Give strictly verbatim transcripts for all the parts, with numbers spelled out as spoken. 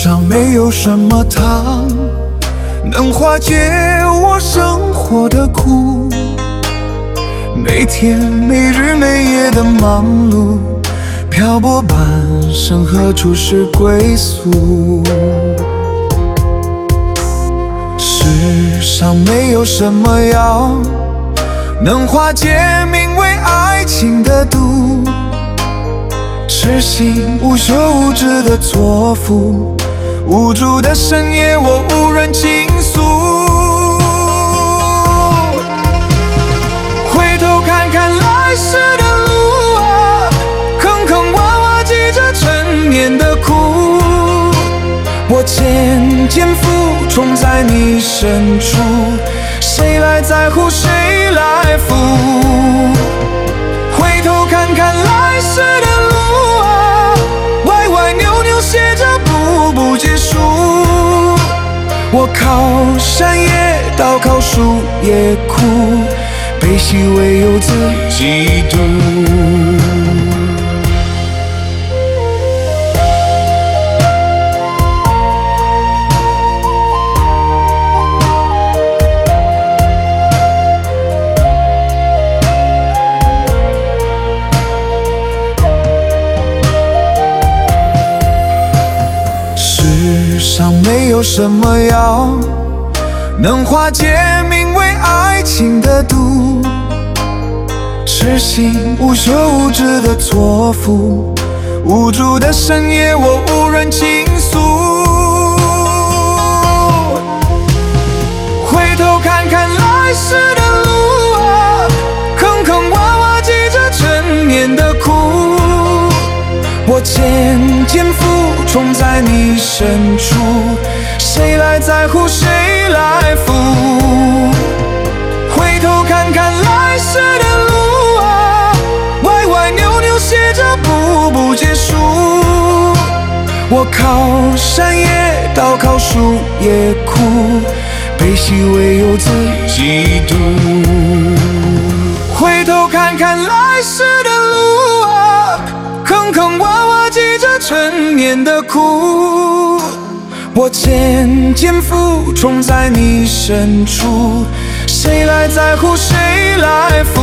上没有什么糖能化解我生活的苦，每天没日没夜的忙碌，漂泊半生何处是归宿？世上没有什么药能化解名为爱情的毒，痴心无休无止的错付，无助的深夜我无人倾诉。回头看看来时的路啊，坑坑洼洼记着陈年的苦，我渐渐浮冲在你深处，谁来在乎谁来负？回头看看来时的路啊，歪歪扭扭写着步步结束，我靠山也倒，靠树也枯，悲喜唯有自己度。世上没有什么药能化解名为爱情的毒，痴心无休无止的错付，无助的深夜我无人倾诉。回头看看来时的路啊，坑坑洼洼记着陈年的苦，我渐渐浮冲在你深处，谁来在乎谁来负？回头看看来时的路啊，歪歪扭扭写着步步结束，我靠山也倒，靠树也枯，悲喜唯有自己度。回头看看来时的路啊，坑坑洼洼记着陈年的苦，我渐渐浮冲在你深处，谁来在乎谁来负？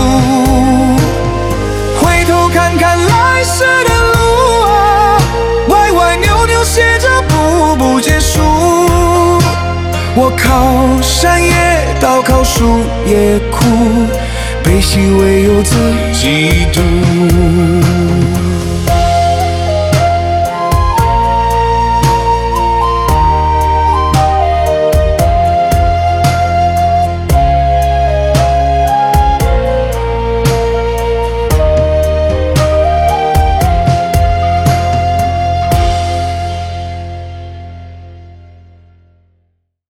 回头看看来时的路啊，歪歪扭扭写着步步结束，我靠山也倒，靠树也枯，悲喜唯有自己度。